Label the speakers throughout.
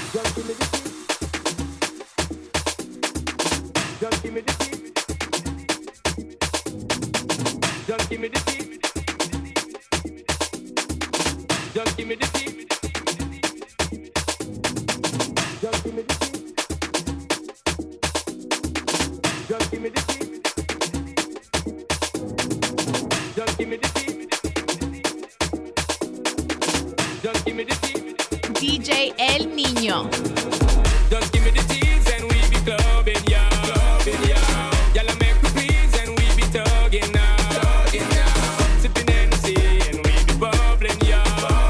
Speaker 1: Just give me the key. Just give me the key. Just give me the key. Just give me the key. Just give me the key. Just give me the key. Just give me the key. Just give me the key.
Speaker 2: DJ El Niño.
Speaker 1: Just give me the teas and we be clubbing, yo. Y'all make me please and we be tugging now. Sipping Hennessy and we be bubbling, yo.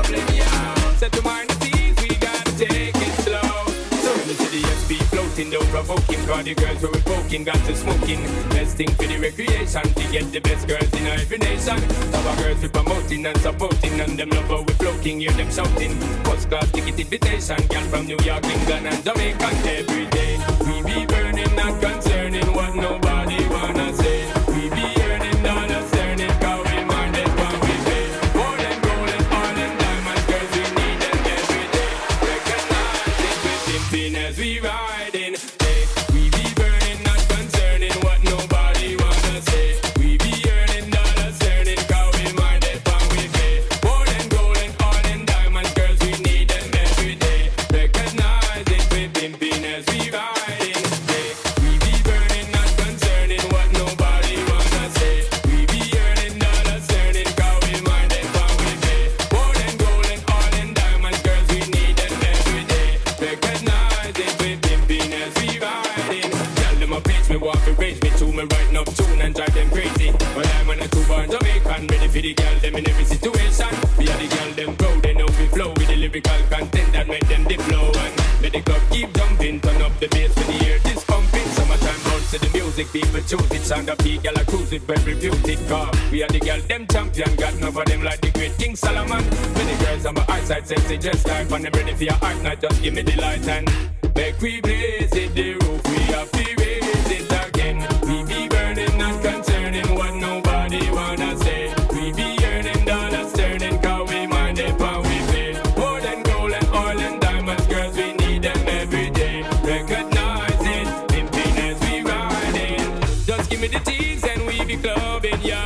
Speaker 1: Set to mind the teas, we gotta take it slow. So in the city, SB floating, don't provoking. Cause the girls who we poking, got to smoking. Best thing for the recreation, to get the best girls in every nation. Our girls we promoting and supporting, and them love how we floating, hear them shouting. First class ticket invitation, girl from New York, England and Jamaica. Every day we be burning, not concerning what nobody wanna say. We be earning dollars, earning, cause we minded what we pay. Gold and gold and all and diamonds, girls we need them every day. Recognize it, we pimping as we riding. Hey, we be burning, not concerning what nobody wanna say. We be earning dollars, earning, cause we minded what we pay. Gold and all and diamonds, girls we need them every day. Recognize it, we pimping as we riding. Hey, we be burning, not concerning what nobody wanna say. We be earning dollars, earning, cause we minded what we pay. Gold and all and diamonds, girls we need them every day. Recognize it, we pimping as we riding. Tell them a pitch me, walk and raise me to me, writing up tune and drive them crazy. But I'm on a two-born Jamaican, ready for the girl them in every situation. We are the girl them proud, they know we flow with the lyrical content that make them dip low. And make the club keep jumping, turn up the bass when the air is pumping. Summertime bounce to the music, people choose it. Sound of the girl I cruise it, well reputed. Cause we are the girl them champion, got enough of them like the great King Solomon. Many girls on my eyesight, sexy just type, and them ready for your heart night, just give me the light and make we blaze it, the roof, we have to raise it again. We be burning, not concerning what nobody wanna say. We be earning dollars, turning, cause we mind it, but we pay. More than gold and oil and diamonds, girls, we need them every day. Recognize it, pimping as we riding. Just give me the teas and we be clubbing, yo.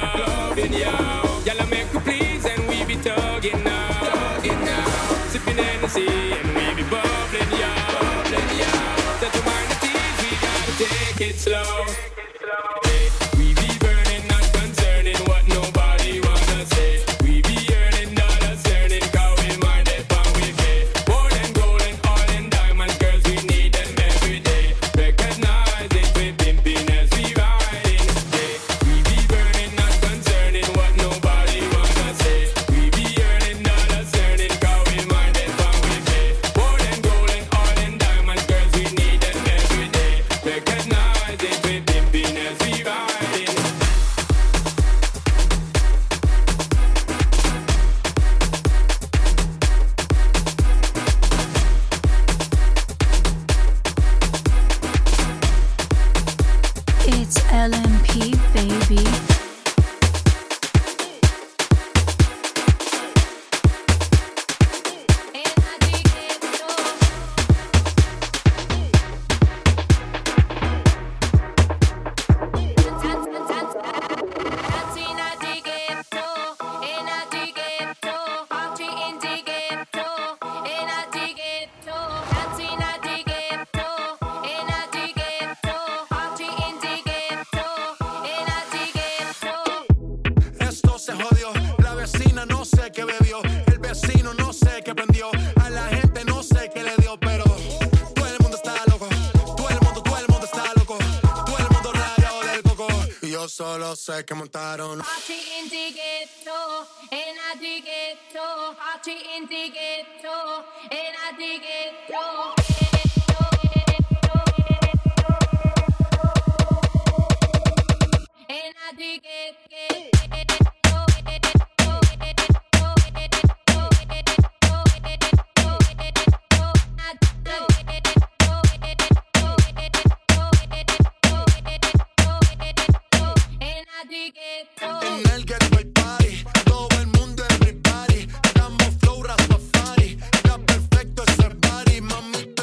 Speaker 1: Y'all make me please and we be tugging now. Sipping Hennessy and we be bubbling, yo. Set your mind the teas, we gotta take it slow. Hey, we be burning, not concerning what nobody wanna say. We be earning dollars, earning, cause we mind it, but we pay. More than gold and all and diamonds, girls, we need them every day. Recognize it, we pimping as we riding. Hey, we be burning, not concerning what nobody wanna say. We be earning dollars, earning, cause we mind it, but we pay. More than gold and all and diamonds, girls, we need them every day. Recognize it, we pimping as we riding.
Speaker 2: It's LMP, baby.
Speaker 3: Esto se jodió, la vecina no sé qué bebió, el vecino no sé qué prendió, a la gente no sé qué le dio, pero todo el mundo está loco, todo el mundo está loco, todo el mundo rayado del coco. Y yo solo sé que montaron.
Speaker 4: Party in the ghetto, in a the ghetto, party in the ghetto, in a the ghetto. In a the ghetto.
Speaker 3: En el ghetto hay party, todo el mundo everybody, damos flow Rastafari, está perfecto ese body, mamita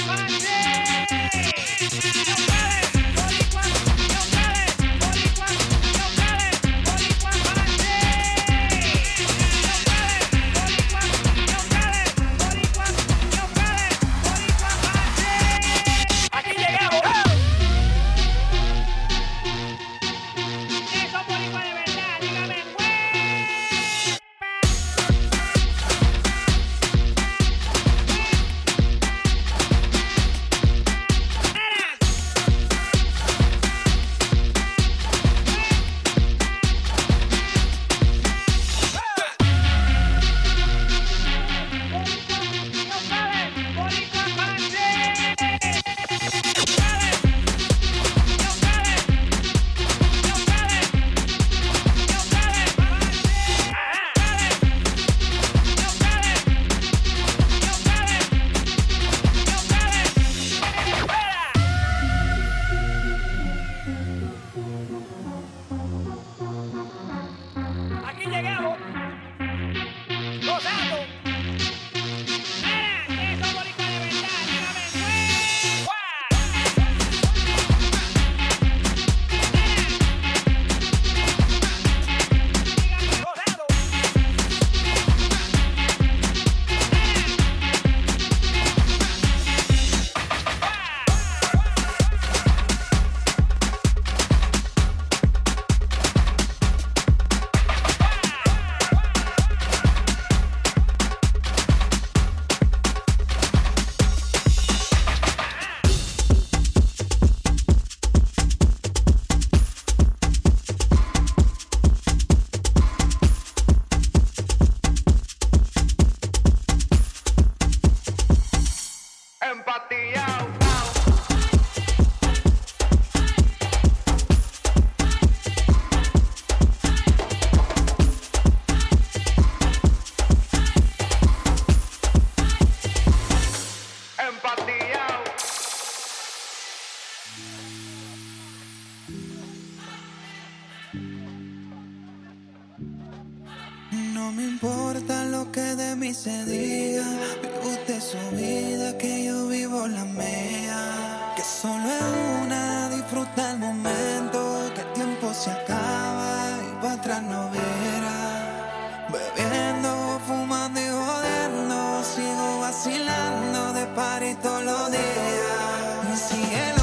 Speaker 5: No me importa lo que de mí se diga, vive usted su vida, que yo vivo la mía. Que solo es una, disfruta el momento, que el tiempo se acaba y para atrás no verá. Bebiendo, fumando y jodiendo, sigo vacilando de party todos los días. Mi cielo.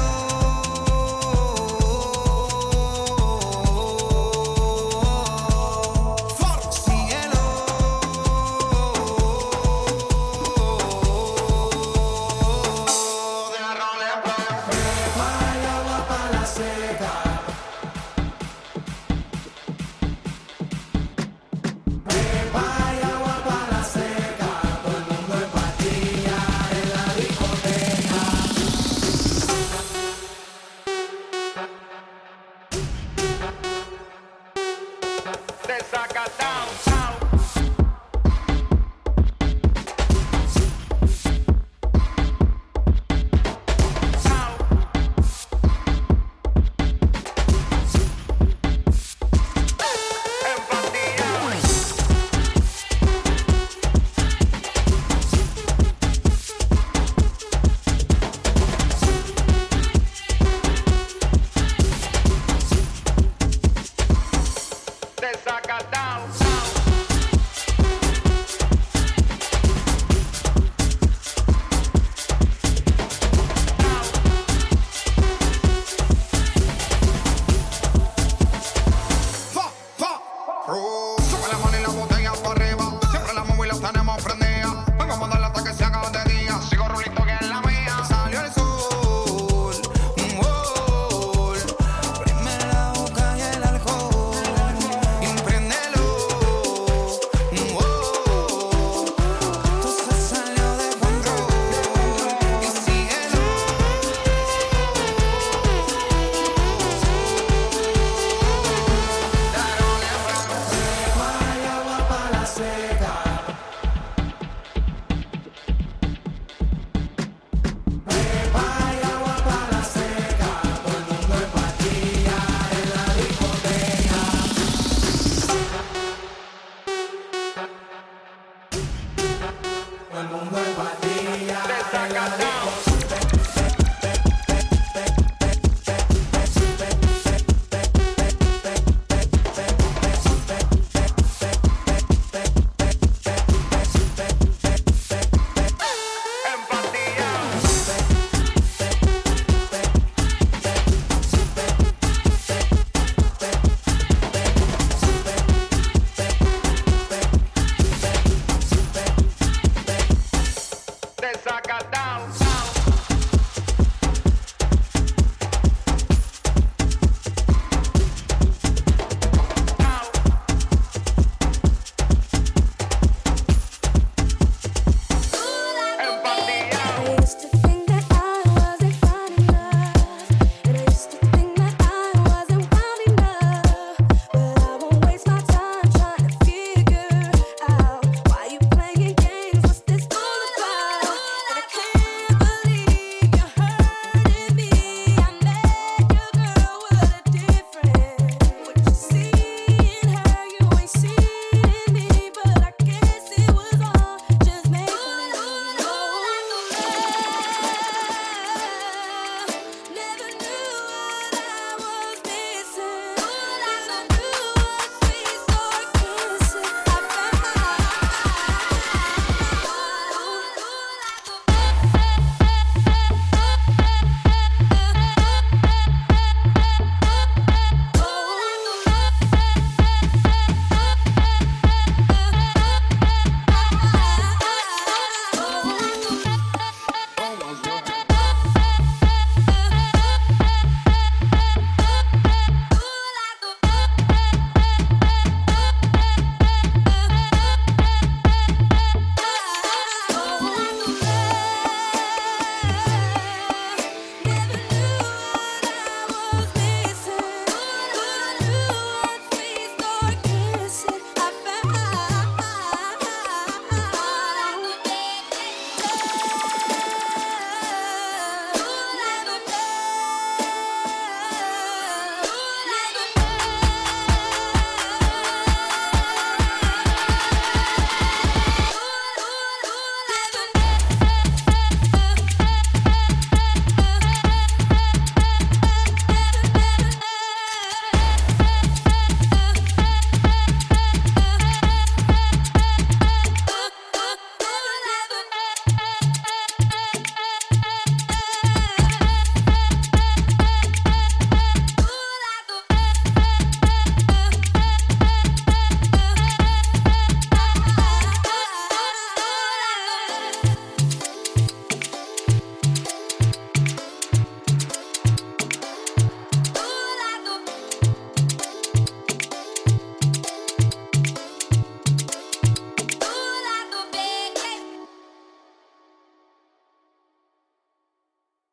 Speaker 1: Desacatado.